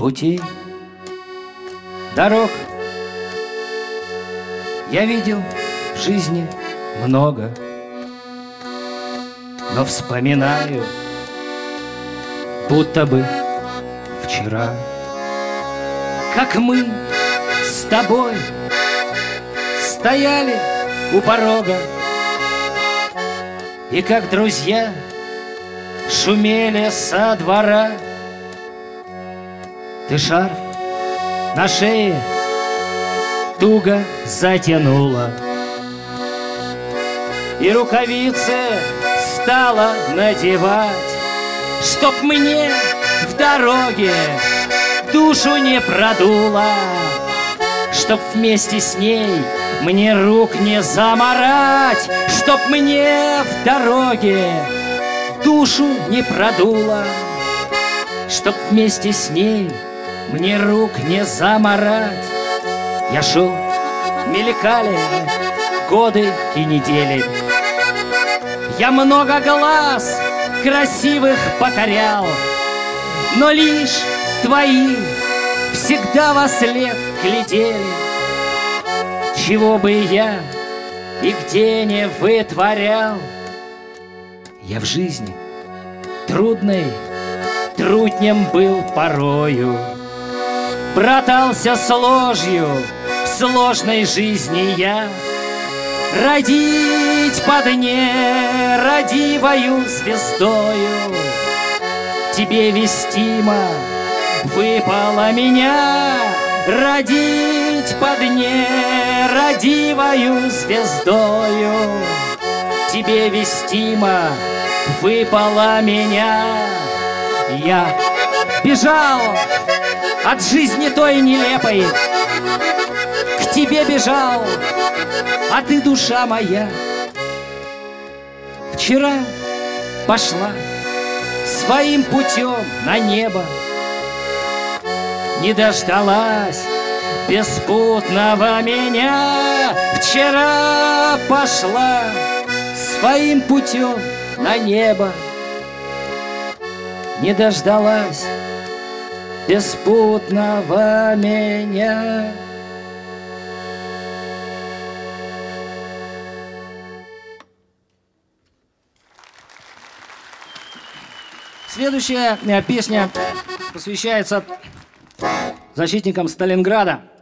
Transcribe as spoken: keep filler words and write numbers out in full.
путей, дорог я видел в жизни много, но вспоминаю, будто бы вчера, как мы с тобой стояли у порога, и как друзья шумели со двора. Ты шарф на шее туго затянула, и рукавицы стала надевать, чтоб мне в дороге душу не продуло, чтоб вместе с ней мне рук не замарать, чтоб мне в дороге душу не продуло, чтоб вместе с ней мне рук не замарать. Я шел, мелькали годы и недели, я много глаз красивых покорял, но лишь твои всегда во след глядели. Чего бы я и где не вытворял, я в жизни трудной труднем был порою, братался с ложью в сложной жизни я. Родить под нерадивою звездою тебе вестимо выпало меня. Родить под нерадивою звездою тебе вестимо выпало меня. Я бежал от жизни той нелепой, к тебе бежал, а ты, душа моя, вчера пошла своим путем на небо, не дождалась беспутного меня. Вчера пошла своим путем на небо, не дождалась беспутного меня. Следующая песня посвящается защитникам Сталинграда.